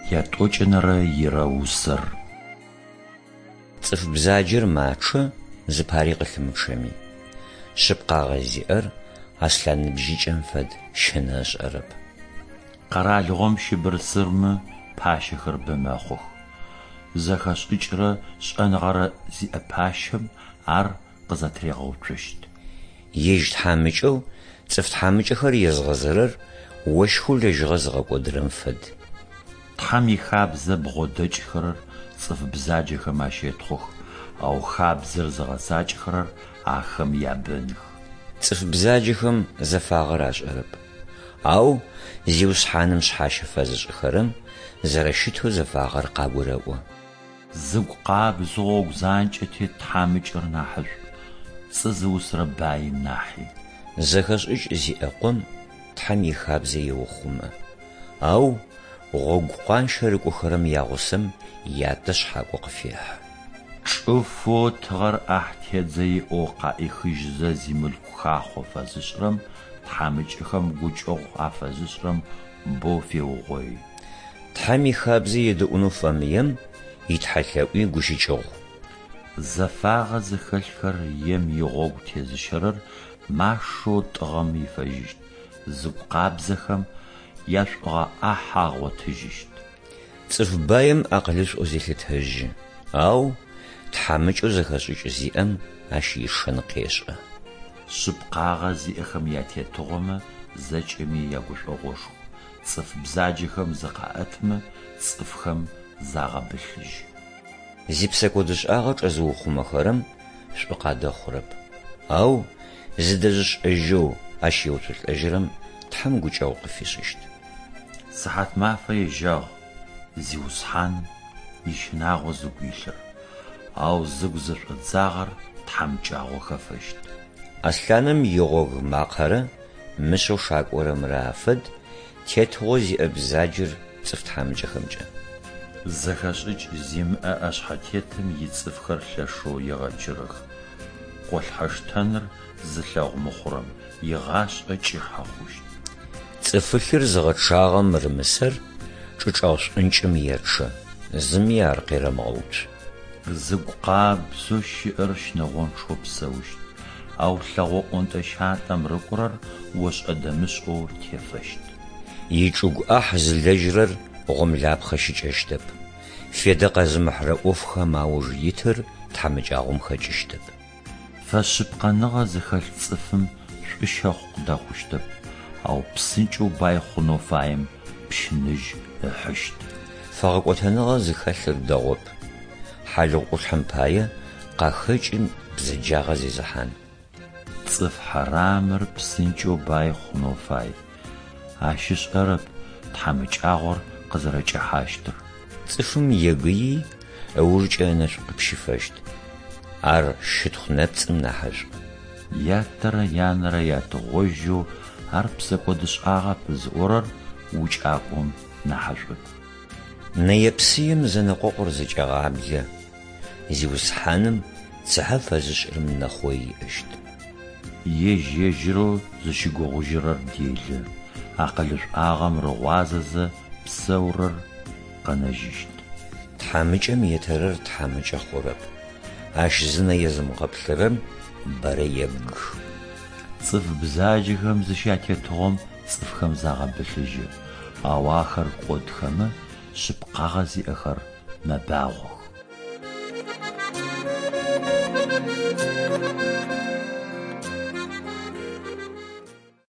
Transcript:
ятӏокӏынэрэ ирэ усэр. Цӏыф бзаджэр мачъэ зыпари къылъымычъэми. Шъыпкъагъэ зиӏэр Аслъан ныбжьыкӏэм фэд щэнэшӏэрэп. Къэралыгъом щыбырсырмэ пащэхэр бэ мэхъух. Зэхэшӏыкӏрэ шӏэныгъэрэ зиӏэ пащэм ар къызэтрегъэуцощт. Ежь тхьамыкӏэу цӏыф тхьамыкӏэхэр езгъэзырэр ощхыу лэжьыгъэ зыгъэкӏодырэм фэд. Тхьам ихабзэ бгъодэкӏхэрэр цӏыф бзаджэхэм ащетхъух, ау хабзэр зыгъэсакӏхэрэр ахэм ябэных. Цӏыф бзаджэхэм зэфагъэр ашӏэрэп. Ау зиусхьаным шъхьащэ фэзышӏыхэрэм зэрэщытэу зэфагъэр къагорэӏо. Зыгу къабзэ гъогу занкӏэ тет тхьамыкӏэр нахьышӏу, цӏы зыусрэ баим нахьи. Зэхэшӏыкӏ зиӏэ къом тхьам ихабзэ еухъумэ. Ау гъогу къуаншэ рыкӏохэрэм ягъусэм ятэ шъхьакӏо къыфехьы. Чӏыфо тыгъэр ӏахь тедзэ иӏо къаӏихыжьзэ зимылъку хахъо фэзышӏырэм тхьамыкӏэхэм гукӏэгъу афэзышӏырэм боу феугъой. Тхьам ихабзэ едэӏунэу фэмыем итхьэлъэӏуи гущыкӏыгъ. Зэфагъэ зыхэлъхэр ем игъогу тезыщэрэр машэу тӏыгъэм ифэжьыщт, зыгу къабзэхэм яшӏугъэ ӏахь агъотыжьыщт. Цӏыф баем акъылышӏу зелъытэжьы, ау тхьамыкӏэу зэхэшӏыкӏ зиӏэм ащ ишэн къешӏэ. Шъыпкъагъэ зиӏэхэм ятетыгъомэ зэкӏэми ягушӏогъошху. Цӏыф бзаджэхэм зыкъаӏэтмэ цӏыфхэм загъэбылъыжь. Зипсэкӏодышӏагъэ чӏэзыухъумэхэрэм шӏу къадэхъурэп. Ау зыдэжьышӏэжьэу ащ еуцулӏэжьырэм тхьам гукӏэгъу къыфишӏыщт. Сыхьат мафэ ежьагъ зиусхьан ищынагъо зыгу илъыр, ау зыгу зэшӏодзагъэр тхьамыкӏагъо хэфэщт. Аслъаным игъогу макъэрэ мышъэу шакӏорэмрэ афэд тетыгъо зиӏэ бзаджэр цӏыф тхьамыкӏэхэмкӏэ. Зэхэшӏыкӏ зимыӏэ ашъхьэтетым ицӏыфхэр лъэшэу егъэджырых. Къолъхьэштэныр зылъэгъу мыхъурэм игъашӏэ кӏыхьэ хъущт. Цӏыфылъыр зыгъэчъагъэм мырымысэр чӏычӏэгъу шӏункӏым ечъэ, зыми ар къерэмыгъэуцу. Зыгу къабзэу щыӏэр щынэгъончъэу псэущт, ау лъэгъо ӏонтӏэщатӏэм рыкӏорэр ошӏэ-дэмышӏэу тефэщт. Ичӏыгу ӏахь зылэжьырэр гъомлапхъэ щыкӏэщтэп. Федэ къэзымыхьрэ ӏофхэм ауж итыр тхьамыкӏагъом хэкӏыщтэп. Фэшъыпкъэныгъэ зыхэлъ цӏыфым шӏущэхъу къыдэхъущтэп, ау псынкӏэу бай хъунэу фаем пщыныжь ыхьыщт. Фэгъэкӏотэныгъэ зыхэлъыр дэгъоп. Хьалыгъулъхьэм пае къахэкӏым бзэджагъэ зезыхьан. Цӏыф хьарамыр псынкӏэу бай хъунэу фай. Ащышӏэрэп тхьамыкӏагъор къызэрэкӏыхьащтыр. Цӏыфым егыи ыужкӏэ нэшӏу къыпщыфэщт. Ар щытхъу нэпцӏым нахьышӏу. Ятэрэ янэрэ ятыгъожьэу ар псэкӏодышӏагъэ пызыӏорэр укӏакӏом нахьышӏуп. Нэепсыем зэнэкъокъур зыкӏэгъаблэ. Зиусхьаным цыхьэ фэзышӏырым нэхъой иӏэщт. Ежьэжьырэу зыщыгугъужьырэр делэ. Акъылышӏуагъэм рыгъуазэзэ псэурэр къэнэжьыщт. Тхьамыкӏэм етэрэр тхьамыкӏэ хъурэп. Ащ зынэ езымгъэплъырэм бэрэ ебгых. Цӏыф бзаджэхэм зыщатетыгъом цӏыфхэм загъэбылъыжьы, ау ахэр кӏодхэмэ шъыпкъагъэ зиӏэхэр мэбагъох.